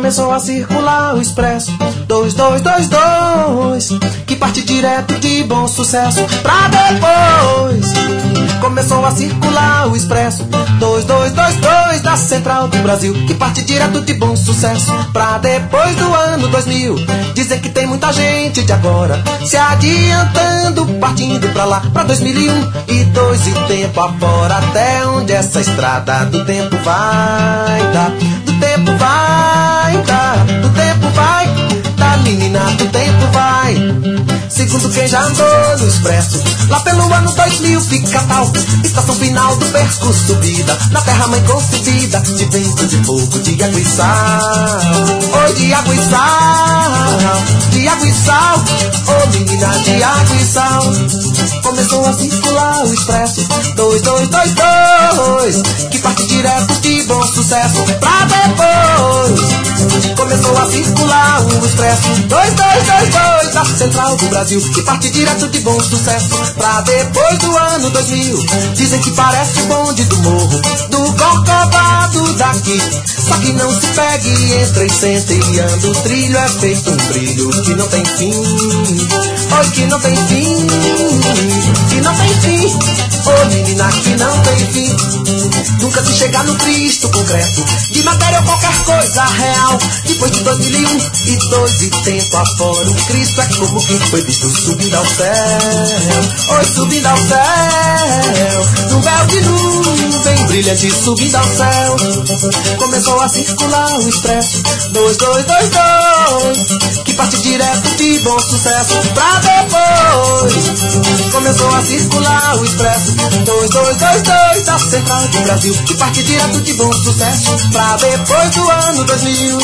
Começou a circular o Expresso 2222, que parte direto de Bom Sucesso pra depois. Começou a circular o Expresso 2222, da Central do Brasil, que parte direto de Bom Sucesso pra depois do ano 2000. Dizem que tem muita gente de agora se adiantando, partindo pra lá, pra 2001 e 2 e tempo afora. Até onde essa estrada do tempo vai dar, do tempo vai dar, do tempo vai dar, menina, do tempo vai. Segundo quem já andou no Expresso, lá pelo ano 2000 fica tal estação final do percurso, subida na terra-mãe concebida, de vento, de fogo, de água e sal. Oi, de água e sal, de água e sal, oh menina, de água e sal. Começou a circular o Expresso 2222, que parte direto de Bom Sucesso pra depois. Começou a circular o Expresso 2222, da Central do Brasil, que parte direto de Bom Sucesso pra depois do ano 2000. Dizem que parece o bonde do morro do Corcovado daqui, só que não se pegue, entra e senta e anda. O trilho é feito um brilho que não tem fim. Oi, que não tem fim, que não tem fim. Ô menina, que não tem fim. Nunca se chegar no Cristo concreto, de matéria ou qualquer coisa real. Depois de 2001 e 2 e tempo afora, o Cristo é como quem foi visto subindo ao céu. Oi, subindo ao céu, num véu de nuvem brilhante subindo ao céu. Começou a circular o Expresso 2222, que parte direto de Bom Sucesso pra depois. Começou a circular o Expresso 2222, da Central do Brasil, que parte direto de Bom Sucesso pra depois do ano 2000.